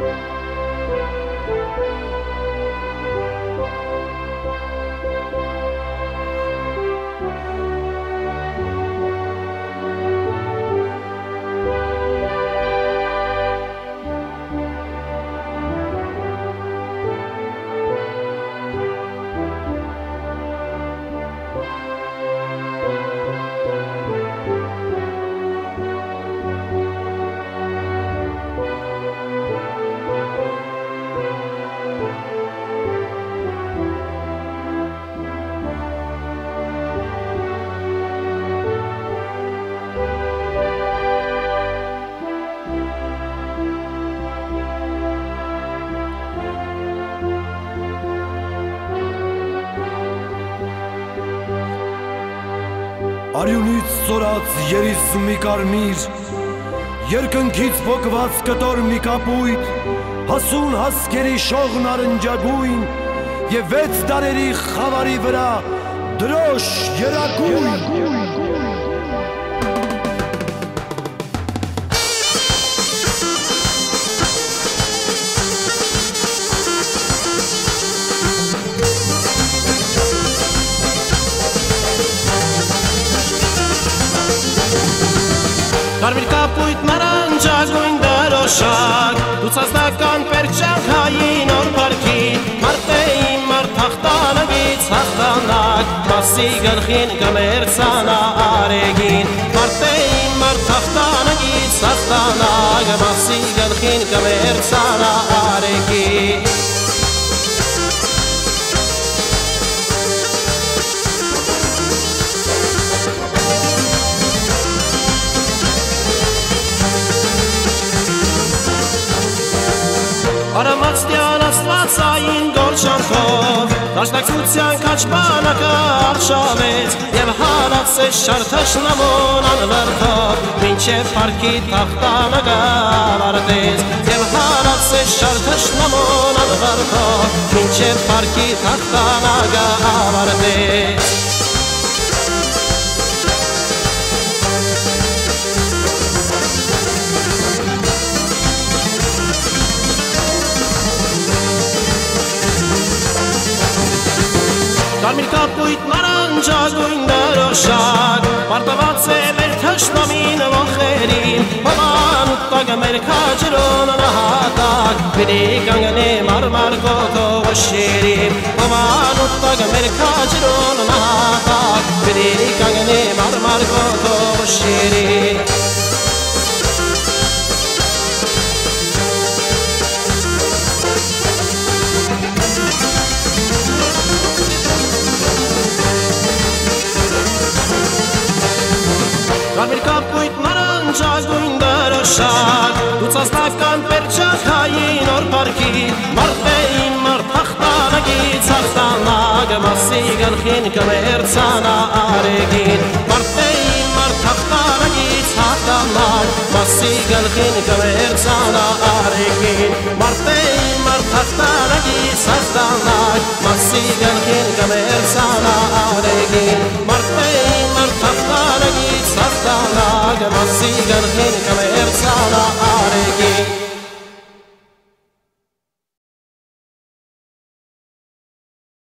Արյունից ծորած երիս մի կարմիր, երկնքից փոկված կտոր մի կապույտ, հասուն հասկերի շողն արնջագույն և 6 դարերի խավարի վրա դրոշ երագույն։ Կարմիր կապույտ նարնջագույն դրոշակ, լուսազնական պերճանքային օր պարքի, մարտեին մարդ հաղթանակից հաղթանակ, մասի գլխին կմերցանա արեգին, մարտեին մարդ հաղթանակից հաղթանակ, մասի գլխին կմերցանա արեգին։ Արամացտյան աստվածային գոլշանքով դաշնակցության կաչբանակը արշավեց և հարացեց շարթաշնամոն անվրդով մինչև պարքի թաղթանակը ավարտեց և հարացեց շարթաշնամոն անվրդով մինչև պարքի թաղթանակը ավարտեց։ Կարմիր կապույտ նարնջագույն դրոշակ, պարտված է մեր թշնամին ոխերին, հոման ու տագը մեր քաջրոն նահատակ, պիտի կանգնի մարմար գոտով շիրին, հոման ու տագը մեր քաջրոն նահատակ, պիտի կանգնի մարմար գոտով շիրին։ Կարմիր կապույտ նարնջագույն դրոշակ, լուսազնական պերճանքային օր պարքի, մարտեին մարդ հաղթանակից հաղթանակ, մասի գլխին կմերցանա արեգին, մարտեին մարդ հաղթանակից հաղթանակ, մասի գլխին կմերցանա արեգին, մարտեին մարդ հաղթանակից հաղթանակ, մասի գլխին կմերցանա արեգին, մարտեին մարդ հաղթանակից հաղթանակ, մասի գլխին կմերցանա